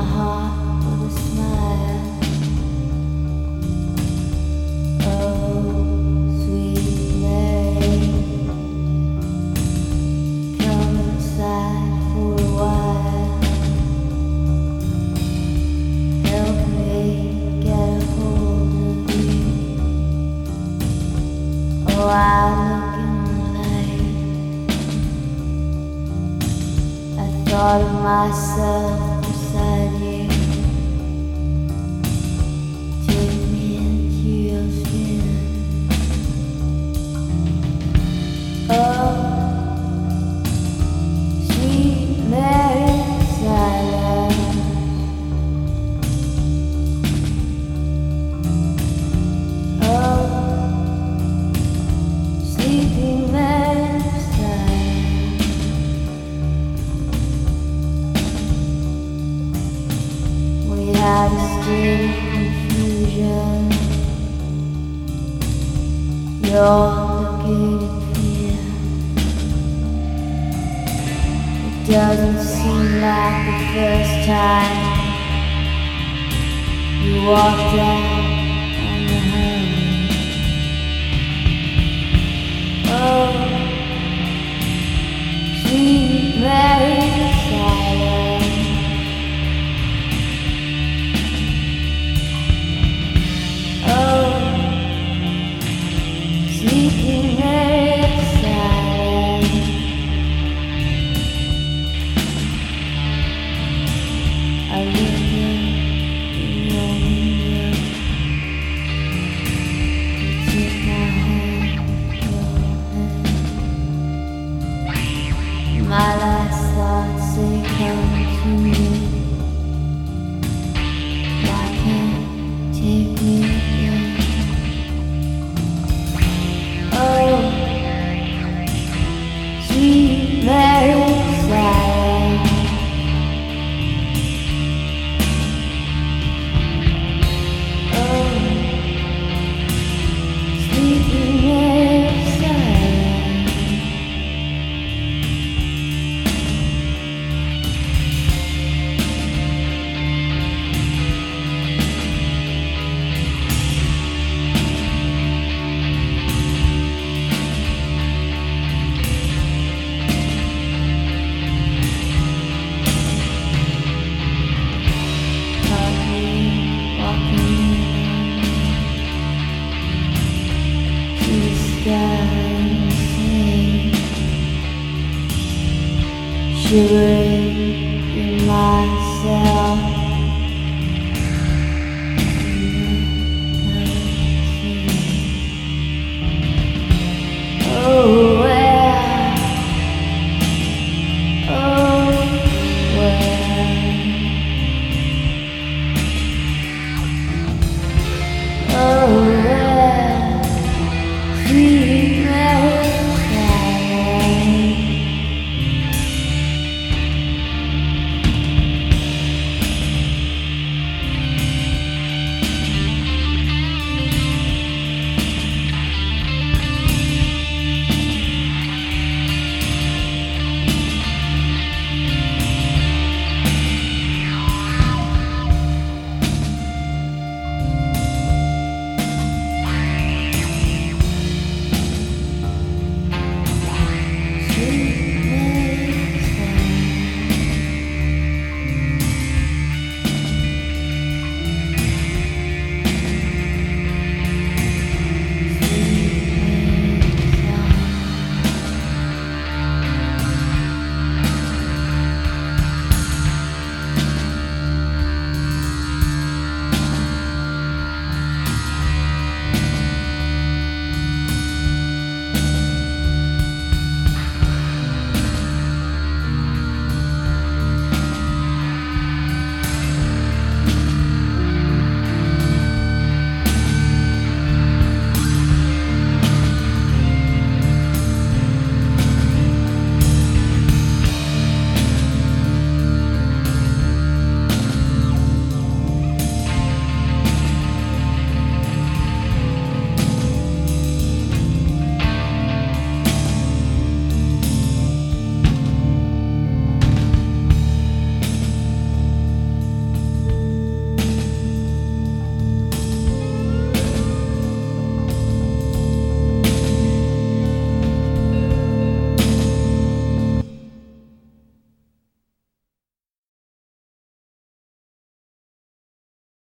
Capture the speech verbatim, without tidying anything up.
my heart with a smile. Oh, sweet Mary, come inside for a while. Help me get a hold of you. Oh, I look in the light. I thought of myself beside you. Take me into your skin. Oh, sweet Mary, silence. Oh, sleeping Mary, silence. We had a state of confusion. You're looking in fear. It doesn't seem like the first time you walked out on the hurry. Oh, sweet Mary, silence. Oh, sleeping Mary, silence. I linger in your window. You take my hand, your hand. My last thoughts, they come to me. Why can't you take me away? Oh, sweet Mary, silence. Oh, sleeping Mary, silence. Shivering in myself.